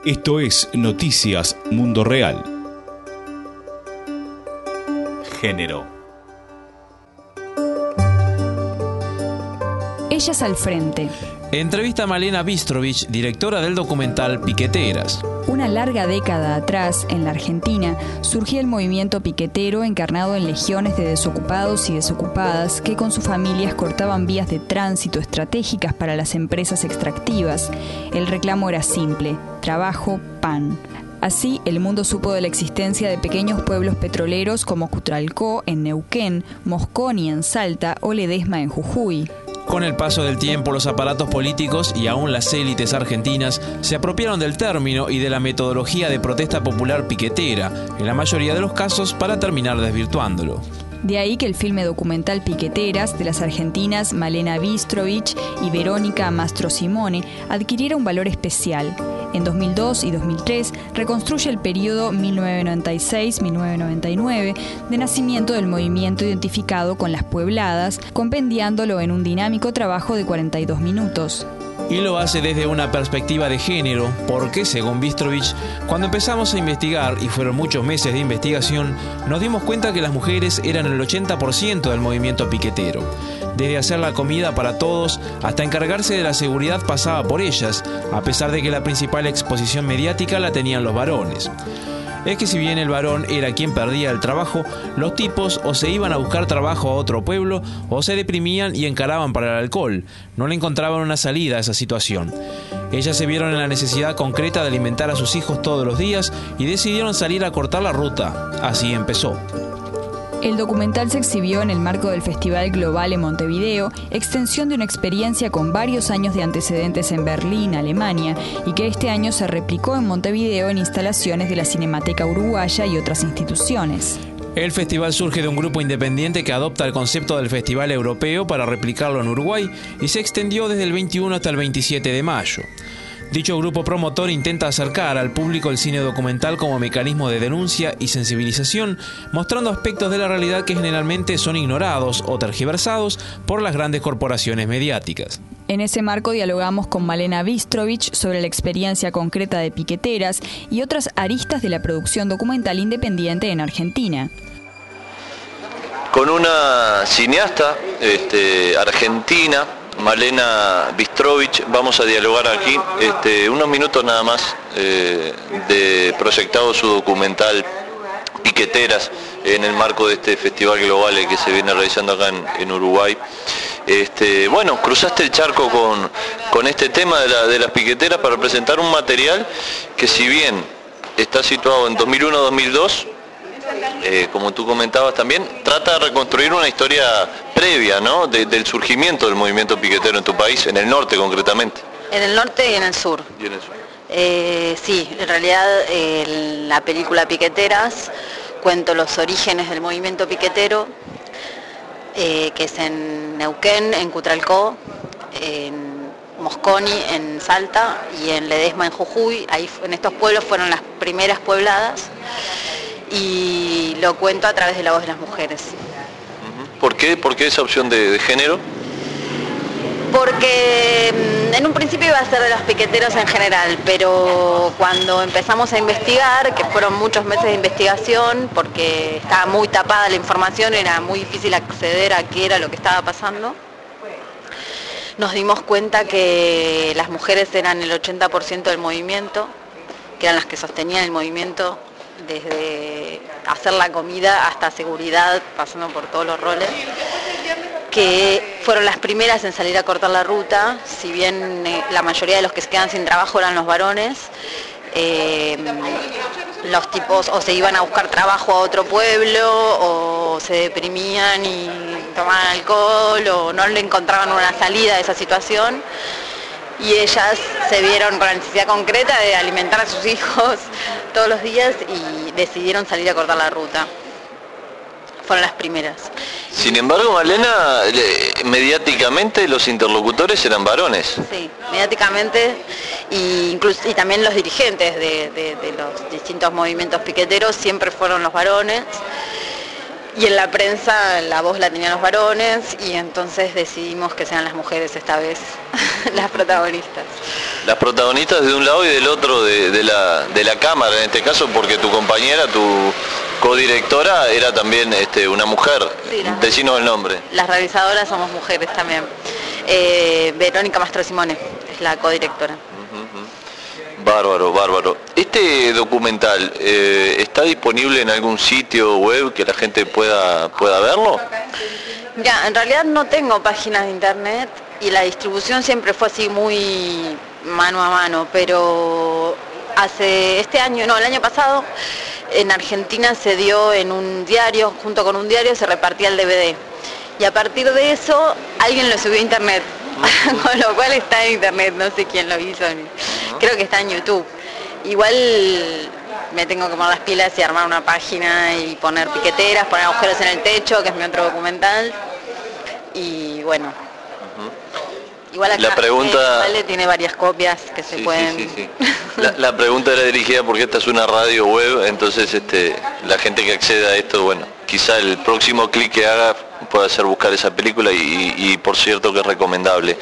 Esto es Noticias Mundo Real. Género. Ellas al frente. Entrevista a Malena Bistrovich, directora del documental Piqueteras. Una larga década atrás, en la Argentina, surgía el movimiento piquetero encarnado en legiones de desocupados y desocupadas que con sus familias cortaban vías de tránsito estratégicas para las empresas extractivas. El reclamo era simple: trabajo, pan. Así, el mundo supo de la existencia de pequeños pueblos petroleros como Cutralcó en Neuquén, Mosconi en Salta o Ledesma en Jujuy. Con el paso del tiempo, los aparatos políticos y aún las élites argentinas se apropiaron del término y de la metodología de protesta popular piquetera, en la mayoría de los casos para terminar desvirtuándolo. De ahí que el filme documental Piqueteras, de las argentinas Malena Bistrovich y Verónica Mastro Simone, adquiriera un valor especial. En 2002 y 2003 reconstruye el periodo 1996-1999 de nacimiento del movimiento identificado con las puebladas, compendiándolo en un dinámico trabajo de 42 minutos. Y lo hace desde una perspectiva de género, porque, según Bistrovich, cuando empezamos a investigar, y fueron muchos meses de investigación, nos dimos cuenta que las mujeres eran el 80% del movimiento piquetero. Desde hacer la comida para todos hasta encargarse de la seguridad pasaba por ellas, a pesar de que la principal exposición mediática la tenían los varones. Es que si bien el varón era quien perdía el trabajo, los tipos o se iban a buscar trabajo a otro pueblo o se deprimían y encaraban para el alcohol. No le encontraban una salida a esa situación. Ellas se vieron en la necesidad concreta de alimentar a sus hijos todos los días y decidieron salir a cortar la ruta. Así empezó. El documental se exhibió en el marco del Festival Global en Montevideo, extensión de una experiencia con varios años de antecedentes en Berlín, Alemania, y que este año se replicó en Montevideo en instalaciones de la Cinemateca Uruguaya y otras instituciones. El festival surge de un grupo independiente que adopta el concepto del Festival Europeo para replicarlo en Uruguay y se extendió desde el 21 hasta el 27 de mayo. Dicho grupo promotor intenta acercar al público el cine documental como mecanismo de denuncia y sensibilización, mostrando aspectos de la realidad que generalmente son ignorados o tergiversados por las grandes corporaciones mediáticas. En ese marco dialogamos con Malena Bistrovich sobre la experiencia concreta de Piqueteras y otras aristas de la producción documental independiente en Argentina. Con una cineasta argentina, Malena Bistrovich, vamos a dialogar aquí unos minutos nada más de proyectado su documental Piqueteras en el marco de este festival global que se viene realizando acá en Uruguay. Bueno, cruzaste el charco con este tema de las piqueteras para presentar un material que, si bien está situado en 2001-2002, como tú comentabas también, trata de reconstruir una historia previa, ¿no?, del surgimiento del movimiento piquetero en tu país, en el norte concretamente. En el norte y en el sur. Y en el sur. Sí, en realidad la película Piqueteras cuento los orígenes del movimiento piquetero, que es en Neuquén, en Cutralcó, en Mosconi, en Salta, y en Ledesma, en Jujuy. Ahí, en estos pueblos fueron las primeras puebladas, y lo cuento a través de la voz de las mujeres. ¿Por qué esa opción de género? Porque en un principio iba a ser de los piqueteros en general, pero cuando empezamos a investigar, que fueron muchos meses de investigación, porque estaba muy tapada la información, era muy difícil acceder a qué era lo que estaba pasando, nos dimos cuenta que las mujeres eran el 80% del movimiento, que eran las que sostenían el movimiento, desde hacer la comida hasta seguridad, pasando por todos los roles, que fueron las primeras en salir a cortar la ruta. Si bien la mayoría de los que se quedan sin trabajo eran los varones, los tipos o se iban a buscar trabajo a otro pueblo, o se deprimían y tomaban alcohol, o no le encontraban una salida de esa situación. Y ellas se vieron con la necesidad concreta de alimentar a sus hijos todos los días y decidieron salir a cortar la ruta. Fueron las primeras. Sin embargo, Malena, mediáticamente los interlocutores eran varones. Sí, mediáticamente, y también los dirigentes de los distintos movimientos piqueteros siempre fueron los varones. Y en la prensa la voz la tenían los varones, y entonces decidimos que sean las mujeres esta vez. las protagonistas. Las protagonistas de un lado y del otro de la cámara, en este caso, porque tu compañera, tu codirectora, era también una mujer. Sí, Decinos el nombre. Las realizadoras somos mujeres también. Verónica Mastro Simone es la codirectora. Bárbaro. ¿Este documental está disponible en algún sitio web que la gente pueda verlo? Ya, en realidad no tengo páginas de internet y la distribución siempre fue así muy mano a mano, pero el año pasado, en Argentina se dio en un diario, junto con un diario se repartía el DVD. Y a partir de eso, alguien lo subió a internet, con lo cual está en internet, no sé quién lo hizo, creo que está en YouTube. Igual me tengo que poner las pilas y armar una página y poner piqueteras, poner agujeros en el techo, que es mi otro documental. Y bueno, igual acá la pregunta... Vale, tiene varias copias que se pueden... Sí. La pregunta era dirigida porque esta es una radio web, entonces la gente que acceda a esto, bueno, quizá el próximo clic que haga pueda ser buscar esa película y por cierto que es recomendable.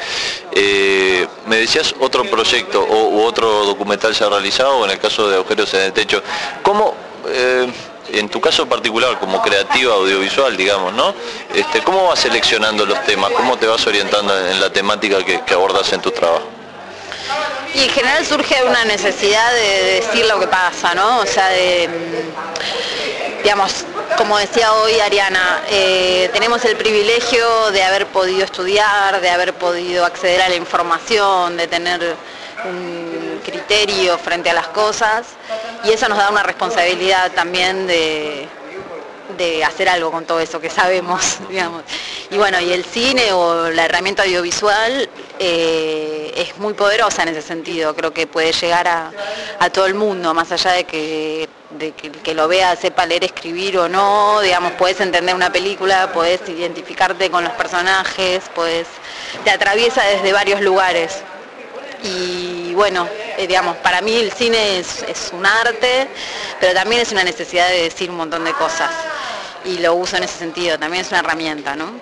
Me decías otro proyecto u otro documental ya realizado, o en el caso de Agujeros en el Techo. ¿Cómo, en tu caso particular, como creativa audiovisual, digamos, ¿no? ¿Cómo vas seleccionando los temas? ¿Cómo te vas orientando en la temática que abordas en tu trabajo? Y en general surge una necesidad de decir lo que pasa, ¿no? O sea, digamos, como decía hoy Ariana, tenemos el privilegio de haber podido estudiar, de haber podido acceder a la información, de tener un criterio frente a las cosas, y eso nos da una responsabilidad también de hacer algo con todo eso que sabemos, digamos. Y bueno, y el cine o la herramienta audiovisual es muy poderosa en ese sentido, creo que puede llegar a todo el mundo, más allá de que el que lo vea sepa leer, escribir o no, digamos, podés entender una película, podés identificarte con los personajes, te atraviesa desde varios lugares. Y bueno, digamos, para mí el cine es un arte, pero también es una necesidad de decir un montón de cosas. Y lo uso en ese sentido, también es una herramienta, ¿no?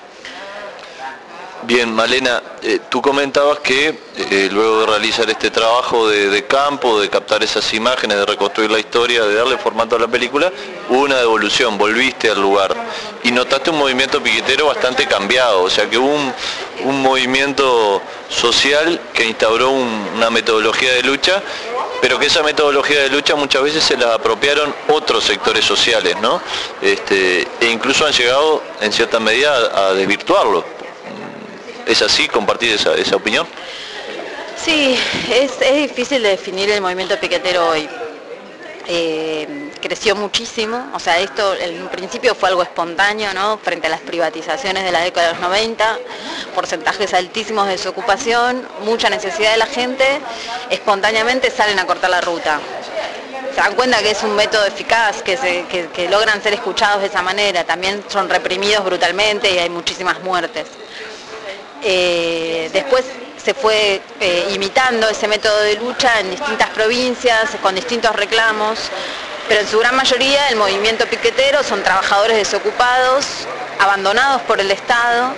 Bien, Malena, tú comentabas que luego de realizar este trabajo de campo, de captar esas imágenes, de reconstruir la historia, de darle formato a la película, hubo una devolución, volviste al lugar y notaste un movimiento piquetero bastante cambiado, o sea que hubo un movimiento social que instauró una metodología de lucha, pero que esa metodología de lucha muchas veces se la apropiaron otros sectores sociales, ¿no? E incluso han llegado en cierta medida a desvirtuarlo. ¿Es así? ¿Compartir esa opinión? Sí, es difícil de definir el movimiento piquetero hoy. Creció muchísimo, o sea, esto en un principio fue algo espontáneo, ¿no? Frente a las privatizaciones de la década de los 90, porcentajes altísimos de desocupación, mucha necesidad de la gente, espontáneamente salen a cortar la ruta. Se dan cuenta que es un método eficaz, que logran ser escuchados de esa manera, también son reprimidos brutalmente y hay muchísimas muertes. Después se fue imitando ese método de lucha en distintas provincias, con distintos reclamos, pero en su gran mayoría el movimiento piquetero son trabajadores desocupados, abandonados por el Estado,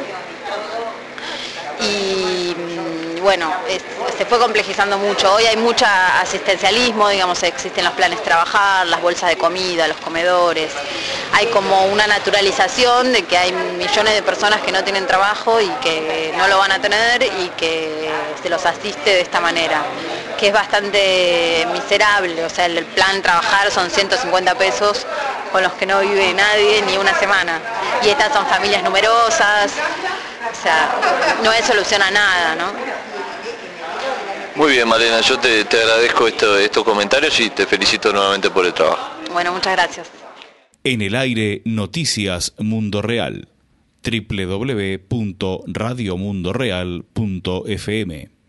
y bueno, se fue complejizando mucho. Hoy hay mucho asistencialismo, digamos, existen los planes trabajar, las bolsas de comida, los comedores. Hay como una naturalización de que hay millones de personas que no tienen trabajo y que no lo van a tener y que se los asiste de esta manera, que es bastante miserable. O sea, el plan trabajar son 150 pesos con los que no vive nadie ni una semana. Y estas son familias numerosas, o sea, no es solución a nada, ¿no? Muy bien, Malena, yo te agradezco estos comentarios y te felicito nuevamente por el trabajo. Bueno, muchas gracias. En el aire, Noticias Mundo Real. www.radiomundoreal.fm